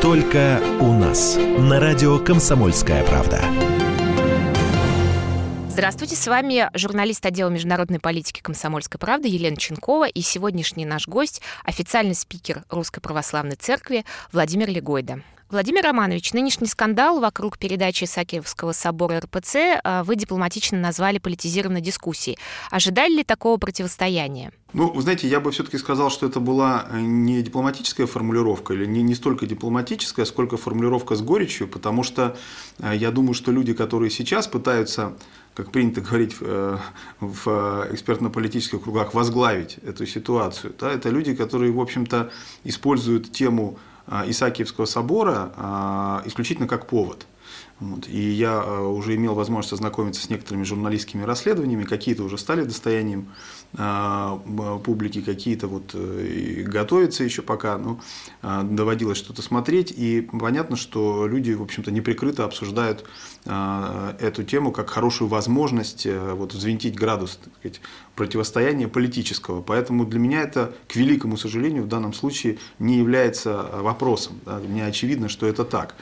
Только у нас. На радио «Комсомольская правда». Здравствуйте, с вами журналист отдела международной политики «Комсомольской правды» Елена Ченкова и сегодняшний наш гость – официальный спикер Русской Православной Церкви Владимир Легойда. Владимир Романович, нынешний скандал вокруг передачи Исаакиевского собора РПЦ вы дипломатично назвали политизированной дискуссией. Ожидали ли такого противостояния? Вы знаете, я бы все-таки сказал, что это была не дипломатическая формулировка, или не столько дипломатическая, сколько формулировка с горечью, потому что я думаю, что люди, которые сейчас пытаются, как принято говорить в экспертно-политических кругах, возглавить эту ситуацию, да, это люди, которые, в общем-то, используют тему Исаакиевского собора исключительно как повод. И я уже имел возможность ознакомиться с некоторыми журналистскими расследованиями, какие-то уже стали достоянием публики, какие-то готовятся еще пока, но доводилось что-то смотреть, и понятно, что люди, в общем-то, неприкрыто обсуждают эту тему как хорошую возможность взвинтить градус, так сказать, противостояния политического. Поэтому для меня это, к великому сожалению, в данном случае не является вопросом. Да? Мне очевидно, что это так.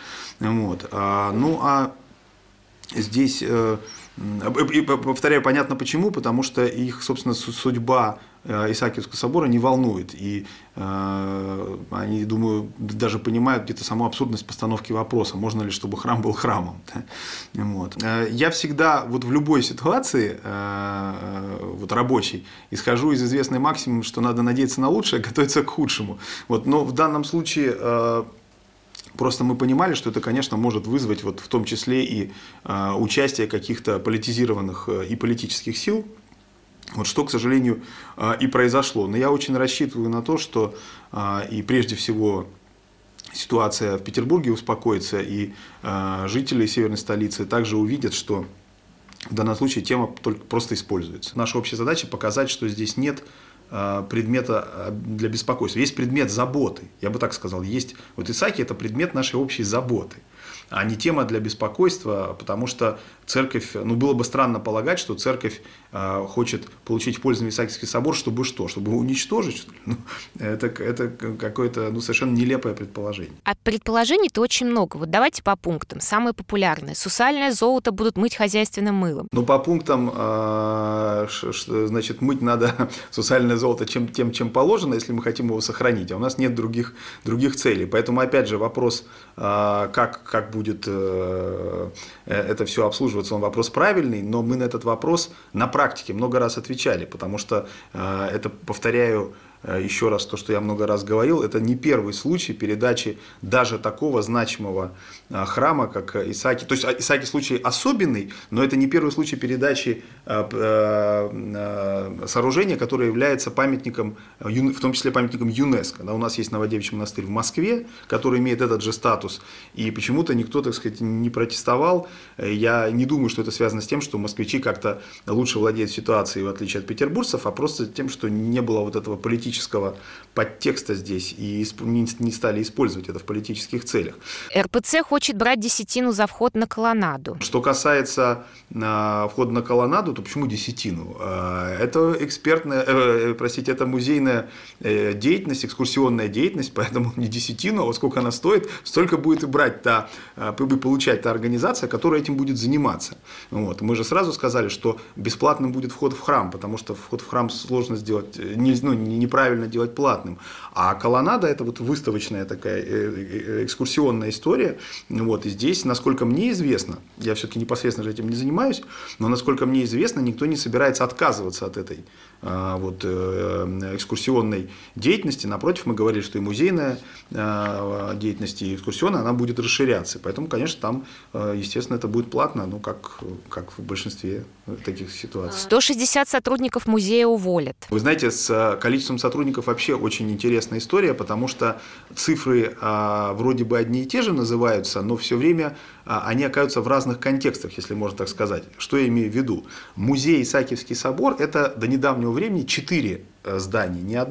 Здесь, повторяю, понятно почему, потому что их, собственно, судьба Исаакиевского собора не волнует. И они, думаю, даже понимают где-то саму абсурдность постановки вопроса, можно ли, чтобы храм был храмом. Я всегда в любой ситуации рабочей исхожу из известной максимумы, что надо надеяться на лучшее, готовиться к худшему. Но в данном случае просто мы понимали, что это, конечно, может вызвать в том числе и участие каких-то политизированных и политических сил, что, к сожалению, и произошло. Но я очень рассчитываю на то, что и прежде всего ситуация в Петербурге успокоится, и жители северной столицы также увидят, что в данном случае тема только просто используется. Наша общая задача показать, что здесь нет предмета для беспокойства. Есть предмет заботы, я бы так сказал. Есть Исаакий – это предмет нашей общей заботы, а не тема для беспокойства, потому что церковь, было бы странно полагать, что церковь хочет получить в пользование Исаакиевский собор, чтобы что? Чтобы его уничтожить, что ли? Это какое-то совершенно нелепое предположение. А предположений-то очень много. Давайте по пунктам. Самые популярные. Сусальное золото будут мыть хозяйственным мылом. По пунктам, мыть надо сусальное золото чем положено, если мы хотим его сохранить, а у нас нет других целей. Поэтому, опять же, вопрос, как будет это все обслуживаться, он вопрос правильный, но мы на этот вопрос на практике много раз отвечали, потому что это, повторяю еще раз то, что я много раз говорил, это не первый случай передачи даже такого значимого храма, как Исаакий. То есть Исаакий случай особенный, но это не первый случай передачи сооружения, которое является памятником, в том числе памятником ЮНЕСКО. У нас есть Новодевичий монастырь в Москве, который имеет этот же статус, и почему-то никто, так сказать, не протестовал. Я не думаю, что это связано с тем, что москвичи как-то лучше владеют ситуацией, в отличие от петербуржцев, а просто тем, что не было этого политического подтекста здесь, и не стали использовать это в политических целях. РПЦ хочет брать десятину за вход на колоннаду. Что касается входа на колоннаду, то почему десятину? Это это музейная деятельность, экскурсионная деятельность, поэтому не десятину, а сколько она стоит, столько будет и брать получать та организация, которая этим будет заниматься. Мы же сразу сказали, что бесплатным будет вход в храм, потому что вход в храм сложно сделать, неправильно делать платным. А колоннада – это выставочная такая экскурсионная история. И здесь, насколько мне известно, я все-таки непосредственно же этим не занимаюсь, но насколько мне известно, никто не собирается отказываться от этой экскурсионной деятельности. Напротив, мы говорили, что и музейная деятельность, и экскурсионная, она будет расширяться. Поэтому, конечно, там, естественно, это будет платно, как в большинстве таких ситуаций. 160 сотрудников музея уволят. Вы знаете, с количеством сотрудников вообще очень интересная история, потому что цифры вроде бы одни и те же называются, но все время они оказываются в разных контекстах, если можно так сказать. Что я имею в виду? Музей Исаакиевский собор – это до недавнего времени 4 здания, не одно,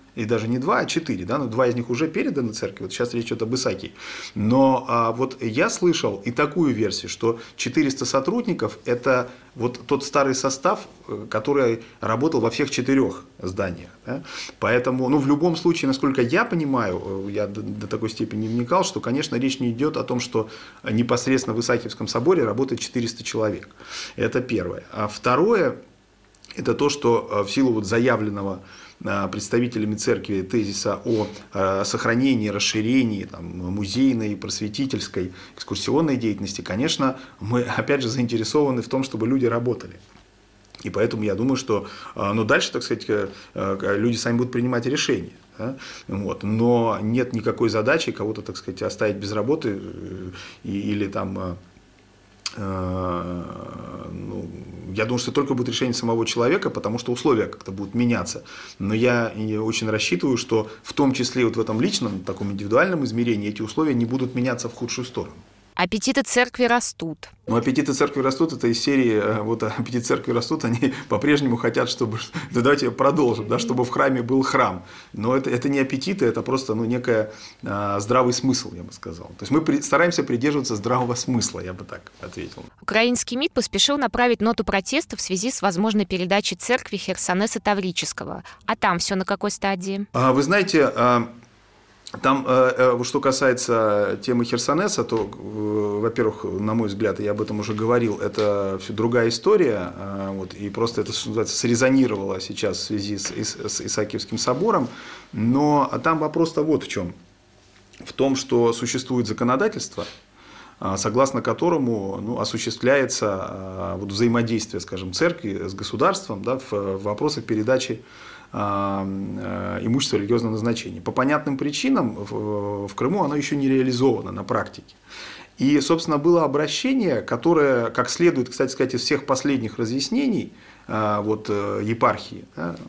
и даже не 2, а 4, да, но 2 из них уже переданы церкви, вот сейчас речь идет об Исаакии. Но вот я слышал и такую версию, что 400 сотрудников – это вот тот старый состав, который работал во всех 4 зданиях. Да? Поэтому, в любом случае, насколько я понимаю, я до такой степени не вникал, что, конечно, речь не идет о том, что непосредственно в Исаакиевском соборе работает 400 человек. Это первое. А второе – это то, что в силу вот заявленного представителями церкви тезиса о сохранении, расширении музейной, просветительской, экскурсионной деятельности, конечно, мы опять же заинтересованы в том, чтобы люди работали. И поэтому я думаю, что дальше, так сказать, люди сами будут принимать решения. Да? Вот. Но нет никакой задачи кого-то, так сказать, оставить без работы или там... Я думаю, что только будет решение самого человека, потому что условия как-то будут меняться. Но я очень рассчитываю, что в том числе вот в этом личном, таком индивидуальном измерении эти условия не будут меняться в худшую сторону. Аппетиты церкви растут. Аппетиты церкви растут, это из серии, вот аппетиты церкви растут, они по-прежнему хотят, чтобы, давайте продолжим, да, чтобы в храме был храм. Но это не аппетиты, это просто некий здравый смысл, я бы сказал. То есть мы стараемся придерживаться здравого смысла, я бы так ответил. Украинский МИД поспешил направить ноту протеста в связи с возможной передачей церкви Херсонеса Таврического. А там все на какой стадии? Вы знаете... Там, что касается темы Херсонеса, то, во-первых, на мой взгляд, я об этом уже говорил, это все другая история, вот, и просто это, что называется, срезонировало сейчас в связи с Исаакиевским собором, но там вопрос-то вот в чем. В том, что существует законодательство, согласно которому осуществляется взаимодействие, скажем, церкви с государством, да, в вопросах передачи имущества религиозного назначения. По понятным причинам в Крыму оно еще не реализовано на практике. И, собственно, было обращение, которое, как следует, кстати сказать, из всех последних разъяснений епархии,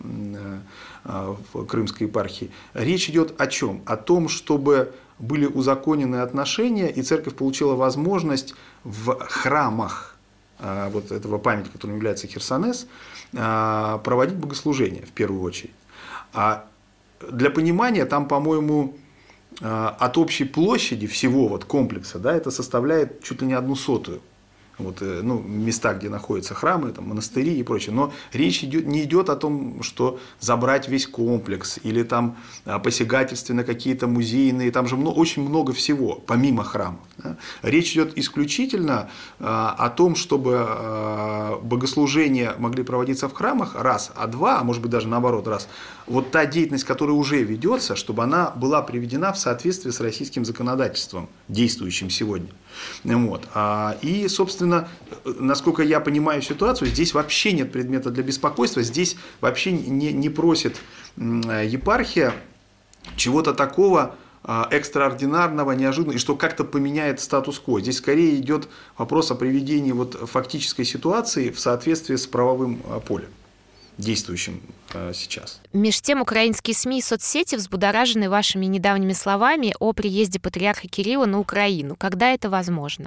Крымской епархии, речь идет о чем? О том, чтобы были узаконены отношения, и церковь получила возможность в храмах этого памятника, которым является Херсонес, проводить богослужения в первую очередь. А для понимания, там, по-моему, от общей площади всего комплекса, да, это составляет чуть ли не 1/100. Места, где находятся храмы, монастыри и прочее. Но речь не идет о том, что забрать весь комплекс или там посягательстве на какие-то музейные, там же очень много всего, помимо храмов. Да? Речь идет исключительно о том, чтобы богослужения могли проводиться в храмах, раз, а два, а может быть даже наоборот, раз. Вот та деятельность, которая уже ведется, чтобы она была приведена в соответствии с российским законодательством, действующим сегодня. Вот. И, собственно, насколько я понимаю ситуацию, здесь вообще нет предмета для беспокойства, здесь вообще не просит епархия чего-то такого экстраординарного, неожиданного, и что как-то поменяет статус-кво. Здесь скорее идет вопрос о приведении фактической ситуации в соответствии с правовым полем, действующим сейчас. Меж тем, украинские СМИ и соцсети взбудоражены вашими недавними словами о приезде патриарха Кирилла на Украину. Когда это возможно?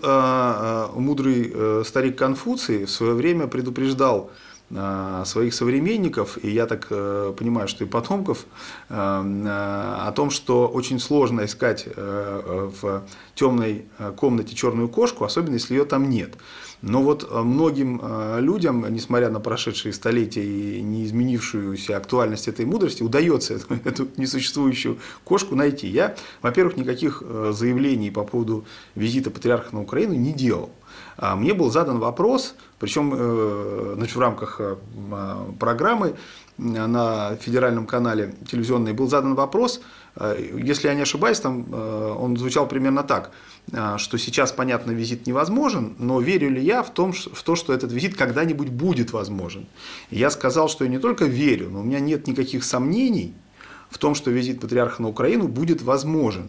Мудрый старик Конфуций в свое время предупреждал своих современников, и я так понимаю, что и потомков, о том, что очень сложно искать в темной комнате черную кошку, особенно если ее там нет. Но многим людям, несмотря на прошедшие столетия и не изменившуюся актуальность этой мудрости, удается эту несуществующую кошку найти. Я, во-первых, никаких заявлений по поводу визита патриарха на Украину не делал. Мне был задан вопрос, причем в рамках программы на федеральном канале телевизионной был задан вопрос, если я не ошибаюсь, там он звучал примерно так, что сейчас, понятно, визит невозможен, но верю ли я в то, что этот визит когда-нибудь будет возможен. И я сказал, что я не только верю, но у меня нет никаких сомнений в том, что визит патриарха на Украину будет возможен.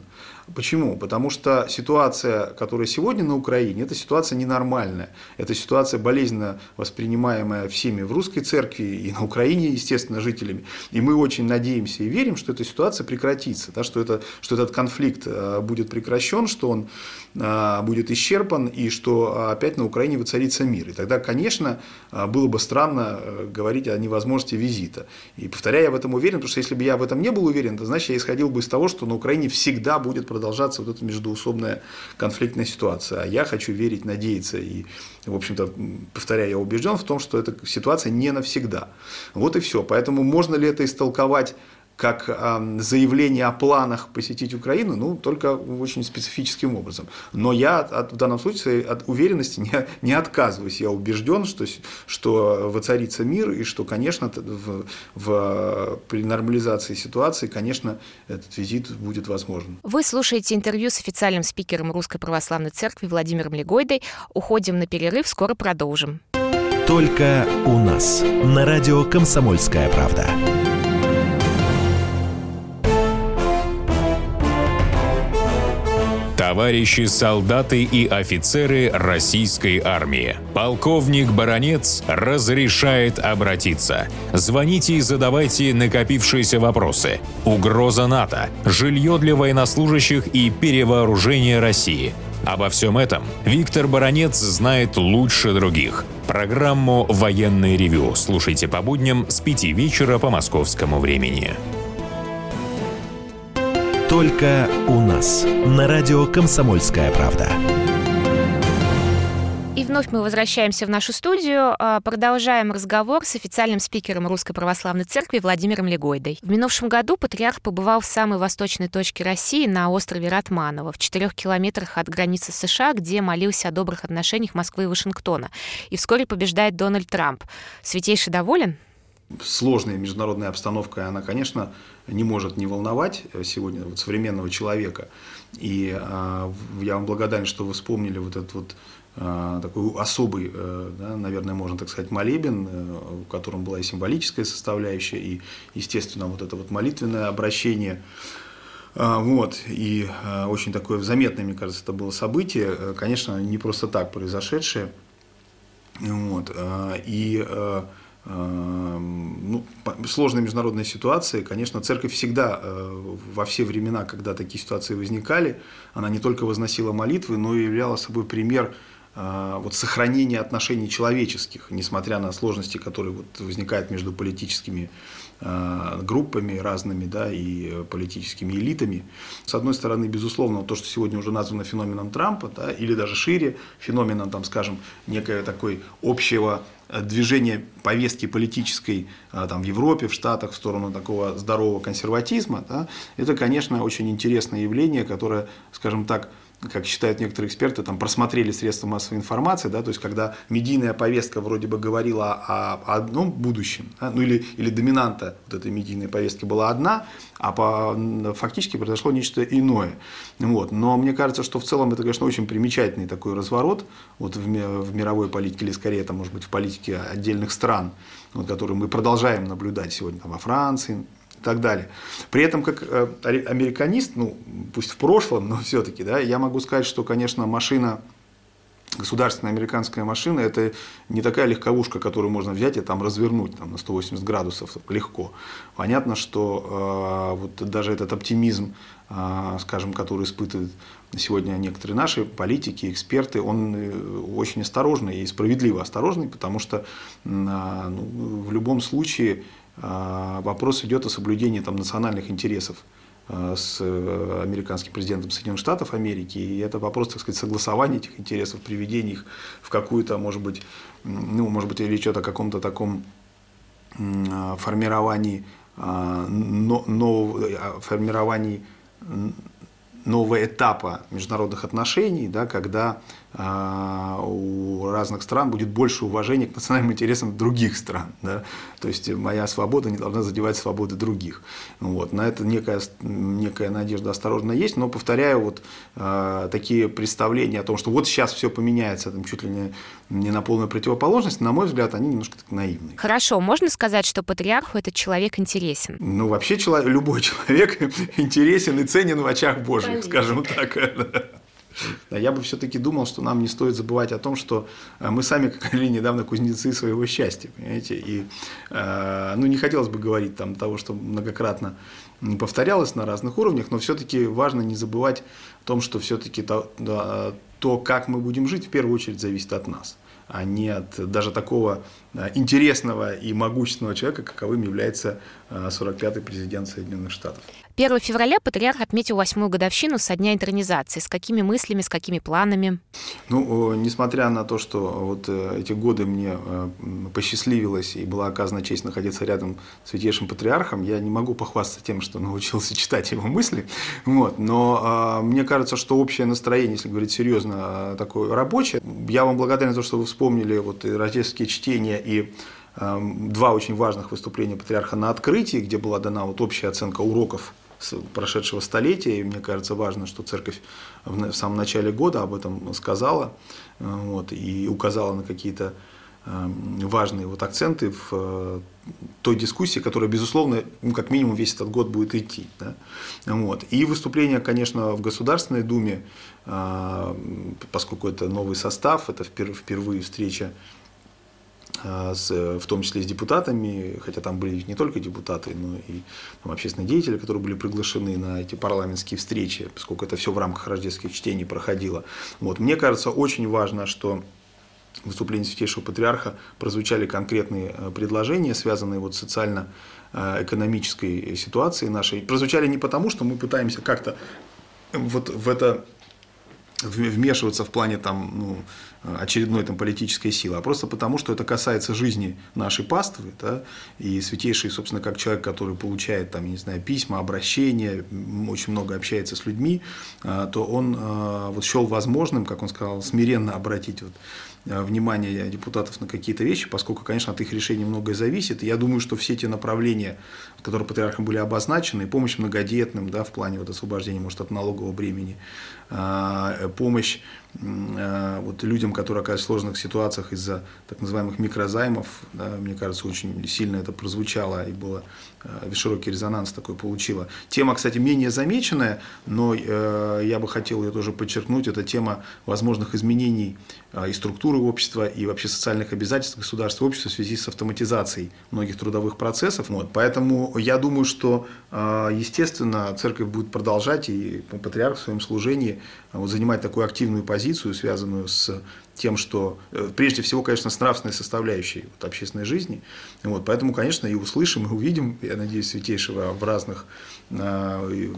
Почему? Потому что ситуация, которая сегодня на Украине, это ситуация ненормальная. Это ситуация болезненно воспринимаемая всеми в русской церкви и на Украине, естественно, жителями. И мы очень надеемся и верим, что эта ситуация прекратится, да, что этот конфликт будет прекращен, что он будет исчерпан и что опять на Украине воцарится мир. И тогда, конечно, было бы странно говорить о невозможности визита. И повторяю, я в этом уверен, потому что если бы я в этом не был уверен, то значит я исходил бы из того, что на Украине всегда будет продолжаться вот эта междоусобная конфликтная ситуация. А я хочу верить, надеяться и, в общем-то, повторяю, я убежден в том, что эта ситуация не навсегда. Вот и все. Поэтому можно ли это истолковать как заявление о планах посетить Украину, ну, только очень специфическим образом. Но я в данном случае от уверенности не отказываюсь. Я убежден, что воцарится мир и что, конечно, при нормализации ситуации, конечно, этот визит будет возможен. Вы слушаете интервью с официальным спикером Русской Православной Церкви Владимиром Легойдой. Уходим на перерыв, скоро продолжим. Только у нас. На радио «Комсомольская правда». Товарищи солдаты и офицеры российской армии. Полковник Баранец разрешает обратиться. Звоните и задавайте накопившиеся вопросы. Угроза НАТО, жилье для военнослужащих и перевооружение России. Обо всем этом Виктор Баранец знает лучше других. Программу «Военное ревю» слушайте по будням с 5 вечера по московскому времени. Только у нас. На радио «Комсомольская правда». И вновь мы возвращаемся в нашу студию, продолжаем разговор с официальным спикером Русской Православной Церкви Владимиром Легойдой. В минувшем году патриарх побывал в самой восточной точке России, на острове Ратманово, в 4 километрах от границы США, где молился о добрых отношениях Москвы и Вашингтона. И вскоре побеждает Дональд Трамп. Святейший доволен? Сложная международная обстановка, она, конечно, не может не волновать сегодня современного человека. И я вам благодарен, что вы вспомнили вот этот такой особый, да, наверное, можно так сказать, молебен, в котором была и символическая составляющая, и, естественно, вот это вот молитвенное обращение. Вот, и очень такое заметное, мне кажется, это было событие, конечно, не просто так произошедшее. Вот, и сложная международная ситуация, конечно, церковь всегда, во все времена, когда такие ситуации возникали, она не только возносила молитвы, но и являла собой пример сохранения отношений человеческих, несмотря на сложности, которые возникают между политическими группами разными, да, и политическими элитами. С одной стороны, безусловно, то, что сегодня уже названо феноменом Трампа, да, или даже шире, феноменом, там, скажем, некое такое общего движения повестки политической там, в Европе, в Штатах в сторону такого здорового консерватизма, да, это, конечно, очень интересное явление, которое, скажем так, как считают некоторые эксперты, там просмотрели средства массовой информации, да, то есть когда медийная повестка вроде бы говорила о одном будущем, да, ну или доминанта вот этой медийной повестки была одна, а фактически произошло нечто иное. Вот. Но мне кажется, что в целом это, конечно, очень примечательный такой разворот вот в мировой политике, или скорее, это может быть в политике отдельных стран, вот, которые мы продолжаем наблюдать сегодня там, во Франции, и так далее. При этом, как американист, ну, пусть в прошлом, но все-таки, да, я могу сказать, что, конечно, машина, государственная американская машина, это не такая легковушка, которую можно взять и там развернуть там, на 180 градусов легко. Понятно, что вот даже этот оптимизм, скажем, который испытывают сегодня некоторые наши политики, эксперты, он очень осторожный и справедливо осторожный, потому что в любом случае вопрос идет о соблюдении там, национальных интересов с американским президентом Соединенных Штатов Америки, и это вопрос, так сказать, согласования этих интересов, приведения их в какую-то, может быть, речь идет о каком-то таком формировании нового этапа международных отношений, да, когда у разных стран будет больше уважения к национальным интересам других стран. Да? То есть моя свобода не должна задевать свободы других. Вот. На это некая надежда осторожно есть, но, повторяю, вот такие представления о том, что вот сейчас все поменяется, там, чуть ли не на полную противоположность, на мой взгляд, они немножко так наивные. Хорошо, можно сказать, что патриарху этот человек интересен? Ну, вообще любой человек интересен и ценен в очах Божьих, скажем так. Я бы все-таки думал, что нам не стоит забывать о том, что мы сами, как говорили недавно, кузнецы своего счастья, понимаете, и не хотелось бы говорить там того, что многократно повторялось на разных уровнях, но все-таки важно не забывать о том, что все-таки то, как мы будем жить, в первую очередь зависит от нас, а не от даже такого интересного и могущественного человека, каковым является 45-й президент Соединенных Штатов. 1 февраля патриарх отметил 8-ю годовщину со дня интронизации. С какими мыслями, с какими планами? Несмотря на то, что вот эти годы мне посчастливилось и была оказана честь находиться рядом с Святейшим Патриархом, я не могу похвастаться тем, что научился читать его мысли. Вот. Но мне кажется, что общее настроение, если говорить серьезно, такое рабочее. Я вам благодарен за то, что вы вспомнили вот рождественские чтения и 2 очень важных выступления патриарха на открытии, где была дана вот общая оценка уроков прошедшего столетия, и мне кажется важно, что Церковь в самом начале года об этом сказала вот, и указала на какие-то важные вот акценты в той дискуссии, которая, безусловно, как минимум весь этот год будет идти. Да? Вот. И выступление, конечно, в Государственной Думе, поскольку это новый состав, это впервые встреча в том числе с депутатами, хотя там были не только депутаты, но и общественные деятели, которые были приглашены на эти парламентские встречи, поскольку это все в рамках рождественских чтений проходило. Вот. Мне кажется, очень важно, что в выступлении Святейшего Патриарха прозвучали конкретные предложения, связанные вот с социально-экономической ситуацией нашей. Прозвучали не потому, что мы пытаемся как-то вот в это вмешиваться в плане очередной политической силы, а просто потому, что это касается жизни нашей паствы, да, и Святейший, собственно, как человек, который получает письма, обращения, очень много общается с людьми, то он счел возможным, как он сказал, смиренно обратить внимание депутатов на какие-то вещи, поскольку, конечно, от их решений многое зависит. И я думаю, что все те направления, которые патриархом были обозначены, помощь многодетным, да, в плане освобождения, может, от налогового бремени, помощь людям, которые оказываются в сложных ситуациях из-за так называемых микрозаймов, да, мне кажется, очень сильно это прозвучало и было широкий резонанс такой получило. Тема, кстати, менее замеченная, но я бы хотел ее тоже подчеркнуть, это тема возможных изменений и структуры общества, и вообще социальных обязательств государства и общества в связи с автоматизацией многих трудовых процессов. Вот. Поэтому я думаю, что, естественно, Церковь будет продолжать, и Патриарх в своем служении занимать такую активную позицию, связанную с тем, что, прежде всего, конечно, с нравственной составляющей общественной жизни. Вот, поэтому, конечно, и услышим, и увидим, я надеюсь, Святейшего в разных на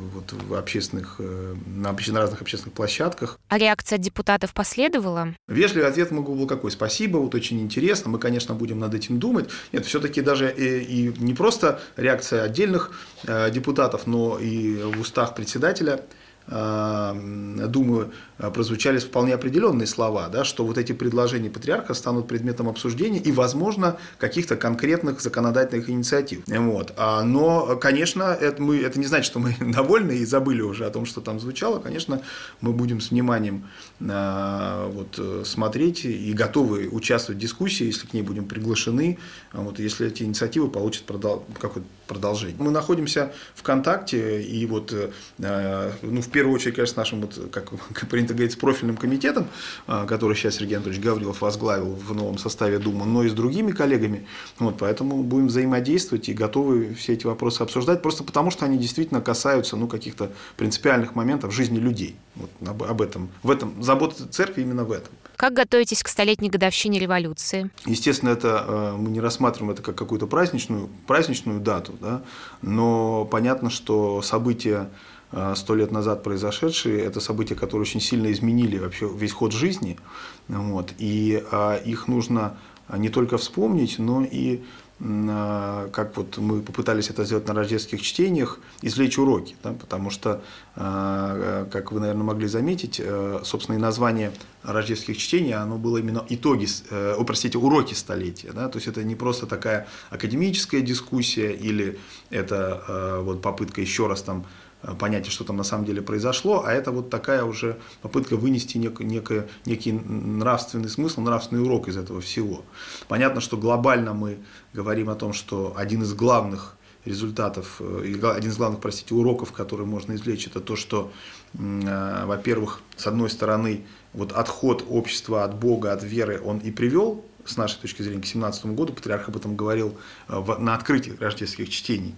разных общественных площадках. А реакция депутатов последовала? Вежливый ответ был какой? Спасибо, очень интересно, мы, конечно, будем над этим думать. Нет, все-таки даже и не просто реакция отдельных депутатов, но и в устах председателя Думы прозвучали вполне определенные слова, да, что вот эти предложения патриарха станут предметом обсуждения и, возможно, каких-то конкретных законодательных инициатив. Вот. Но, конечно, это не значит, что мы довольны и забыли уже о том, что там звучало. Конечно, мы будем с вниманием смотреть и готовы участвовать в дискуссии, если к ней будем приглашены, если эти инициативы получат какое-то продолжение. Мы находимся в контакте и в первую очередь, конечно, с нашим, как принято говорить, с профильным комитетом, который сейчас Сергей Анатольевич Гаврилов возглавил в новом составе Думы, но и с другими коллегами. Поэтому будем взаимодействовать и готовы все эти вопросы обсуждать, просто потому, что они действительно касаются каких-то принципиальных моментов жизни людей. Об этом. Забота Церкви именно в этом. Как готовитесь к 100-летней годовщине революции? Естественно, мы не рассматриваем это как какую-то праздничную дату, да? Но понятно, что события 100 лет назад произошедшие, это события, которые очень сильно изменили вообще весь ход жизни, и их нужно не только вспомнить, но и как вот мы попытались это сделать на рождественских чтениях, извлечь уроки, да, потому что, как вы, наверное, могли заметить, собственно, и название рождественских чтений, оно было именно уроки столетия, да, то есть это не просто такая академическая дискуссия или это вот попытка еще раз там понять, что там на самом деле произошло, а это вот такая уже попытка вынести некий нравственный смысл, нравственный урок из этого всего. Понятно, что глобально мы говорим о том, что один из главных результатов, один из главных, уроков, которые можно извлечь, это то, что, во-первых, с одной стороны, вот отход общества от Бога, от веры, он и привел, с нашей точки зрения, к 17 году, патриарх об этом говорил на открытии рождественских чтений.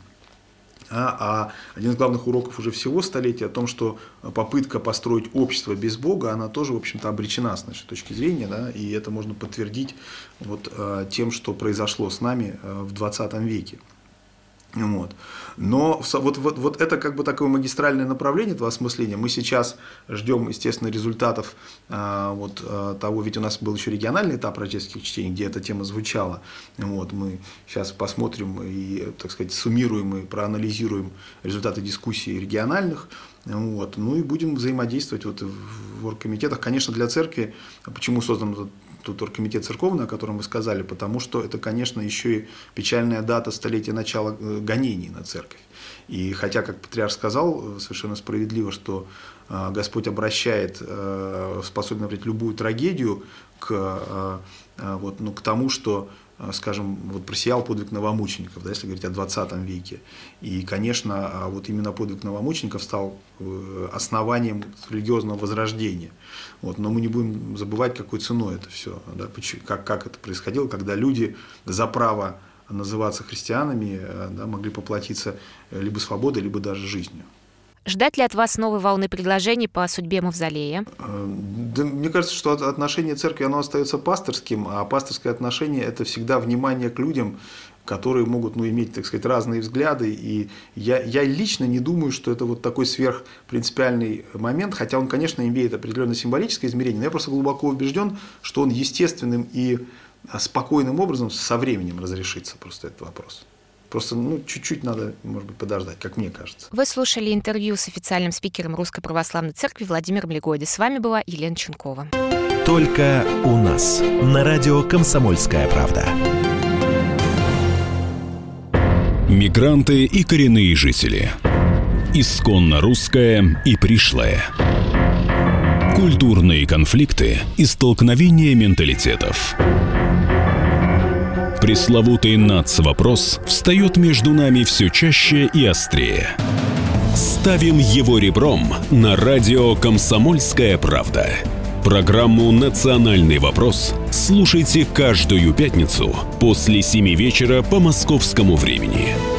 А один из главных уроков уже всего столетия о том, что попытка построить общество без Бога, она тоже, в общем-то, обречена с нашей точки зрения, да, и это можно подтвердить вот тем, что произошло с нами в 20 веке. Вот. Но вот это как бы такое магистральное направление этого осмысления. Мы сейчас ждем, естественно, результатов того, ведь у нас был еще региональный этап рождественских чтений, где эта тема звучала. Вот. Мы сейчас посмотрим и, так сказать, суммируем и проанализируем результаты дискуссий региональных. Вот. Ну и будем взаимодействовать вот в оргкомитетах. Конечно, для церкви, почему создан тут оргкомитет церковный, о котором вы сказали, потому что это, конечно, еще и печальная дата столетия начала гонений на церковь. И хотя, как патриарх сказал, совершенно справедливо, что Господь обращает, способен обратить любую трагедию к тому, что, скажем, вот просиял подвиг новомучеников, да, если говорить о 20 веке. И, конечно, вот именно подвиг новомучеников стал основанием религиозного возрождения. Вот. Но мы не будем забывать, какой ценой это все, да, как это происходило, когда люди за право называться христианами, да, могли поплатиться либо свободой, либо даже жизнью. Ждать ли от вас новой волны предложений по судьбе Мавзолея? Да, мне кажется, что отношение церкви, оно остается пасторским, а пасторское отношение – это всегда внимание к людям, которые могут иметь, так сказать, разные взгляды. И я лично не думаю, что это вот такой сверхпринципиальный момент, хотя он, конечно, имеет определенное символическое измерение, но я просто глубоко убежден, что он естественным и спокойным образом со временем разрешится просто этот вопрос. Просто чуть-чуть надо, может быть, подождать, как мне кажется. Вы слушали интервью с официальным спикером Русской Православной Церкви Владимиром Легойдой. С вами была Елена Ченкова. Только у нас. На радио «Комсомольская правда». Мигранты и коренные жители. Исконно русское и пришлое. Культурные конфликты и столкновения менталитетов. Пресловутый НАЦ-вопрос встает между нами все чаще и острее. Ставим его ребром на радио «Комсомольская правда». Программу «Национальный вопрос» слушайте каждую пятницу после 7 вечера по московскому времени.